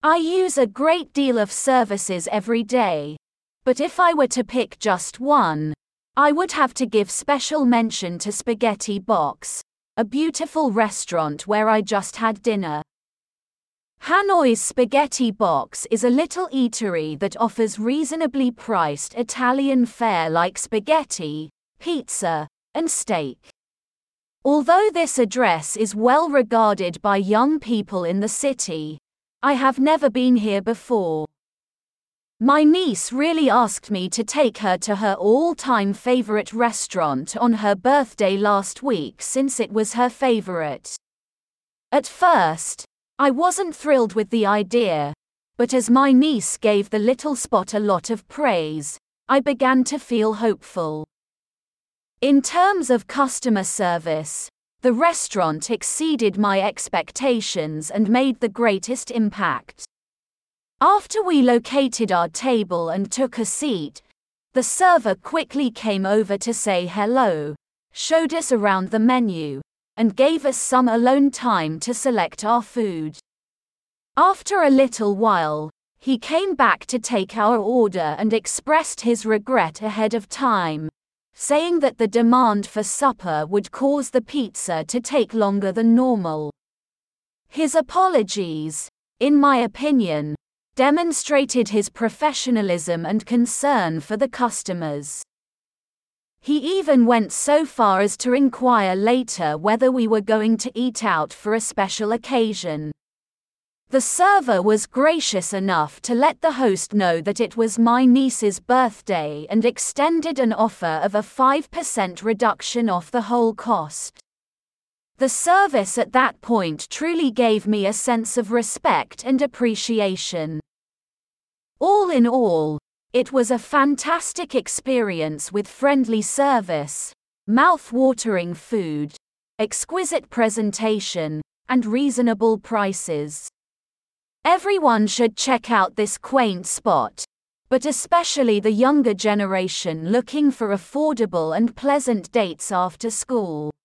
I use a great deal of services every day. But if I were to pick just one, I would have to give special mention to Spaghetti Box, a beautiful restaurant where I just had dinner. Hanoi's Spaghetti Box is a little eatery that offers reasonably priced Italian fare like spaghetti, pizza, and steak. Although this address is well regarded by young people in the city, I have never been here before. My niece really asked me to take her to her all-time favorite restaurant on her birthday last week since it was her favorite. At first, I wasn't thrilled with the idea, but as my niece gave the little spot a lot of praise, I began to feel hopeful. In terms of customer service, the restaurant exceeded my expectations and made the greatest impact. After we located our table and took a seat, the server quickly came over to say hello, showed us around the menu, and gave us some alone time to select our food. After a little while, he came back to take our order and expressed his regret ahead of time, saying that the demand for supper would cause the pizza to take longer than normal. His apologies, in my opinion, demonstrated his professionalism and concern for the customers. He even went so far as to inquire later whether we were going to eat out for a special occasion. The server was gracious enough to let the host know that it was my niece's birthday and extended an offer of a 5% reduction off the whole cost. The service at that point truly gave me a sense of respect and appreciation. All in all, it was a fantastic experience with friendly service, mouth-watering food, exquisite presentation, and reasonable prices. Everyone should check out this quaint spot, but especially the younger generation looking for affordable and pleasant dates after school.